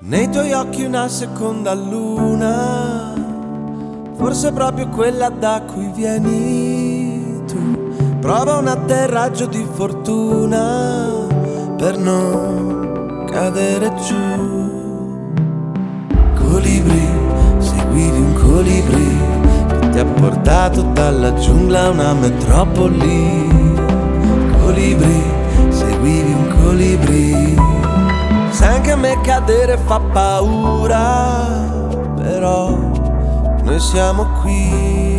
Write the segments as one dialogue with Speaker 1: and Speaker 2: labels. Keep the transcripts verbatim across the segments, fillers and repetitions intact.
Speaker 1: Nei tuoi occhi una seconda luna, forse proprio quella da cui vieni tu. Prova un atterraggio di fortuna per non cadere giù. Colibri, seguivi un colibri che ti ha portato dalla giungla a una metropoli. Colibri, seguivi un colibri. Sai anche a me cadere fa paura, però noi siamo qui.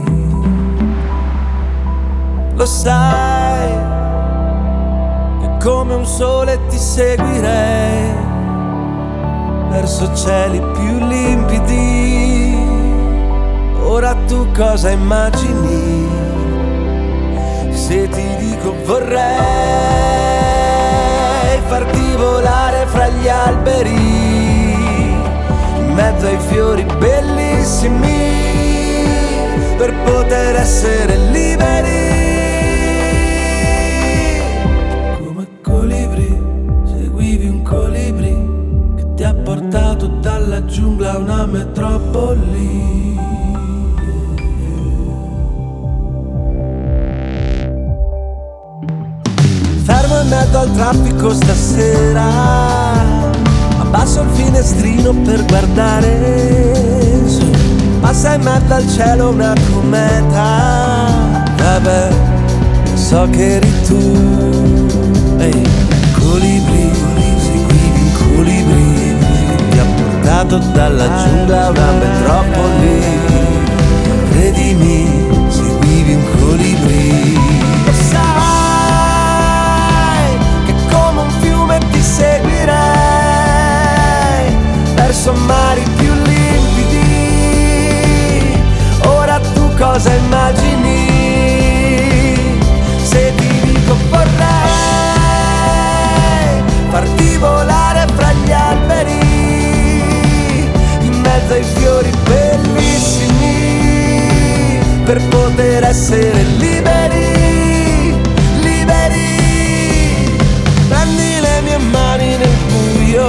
Speaker 1: Lo sai che come un sole ti seguirei verso cieli più limpidi. Ora tu cosa immagini? Se ti dico vorrei farti volare fra gli alberi, in mezzo ai fiori bellissimi, per poter essere liberi. Come colibri, seguivi un colibri che ti ha portato dalla giungla a una metropoli. Fermo in mezzo al traffico stasera, abbasso il finestrino per guardare su. Passa in mezzo al cielo una cometa, vabbè, so che eri tu. Ehi, colibri, seguivi un colibri che ti ha portato dalla giungla a una metropoli. Credimi, seguivi un colibri. Lo sai ti seguirei verso mari più limpidi. Ora tu cosa immagini? Se ti dico vorrei farti volare fra gli alberi, in mezzo ai fiori bellissimi, per poter essere liberi. Mani nel buio,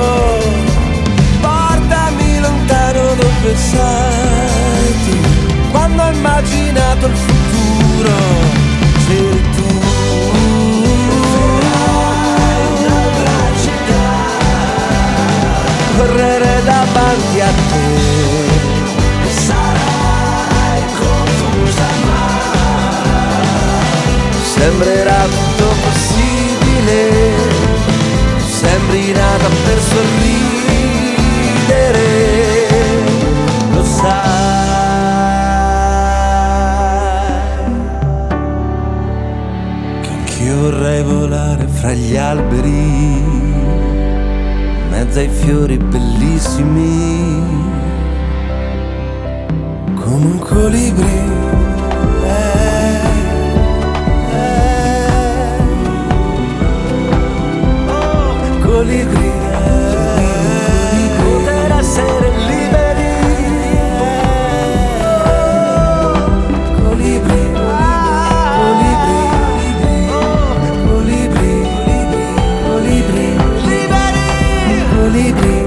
Speaker 1: portami lontano dove sei tu. Quando ho immaginato il futuro, c'eri tu. Vedrai un'altra città, correre davanti a te, e sarai confusa ma sembrerà tutto possibile. Sembri nata per sorridere, lo sai, che anch'io vorrei volare fra gli alberi, in mezzo ai fiori bellissimi, come un colibri. Colibri, poter essere liberi. Colibri, colibri, colibri, colibri, liberi. Colibri.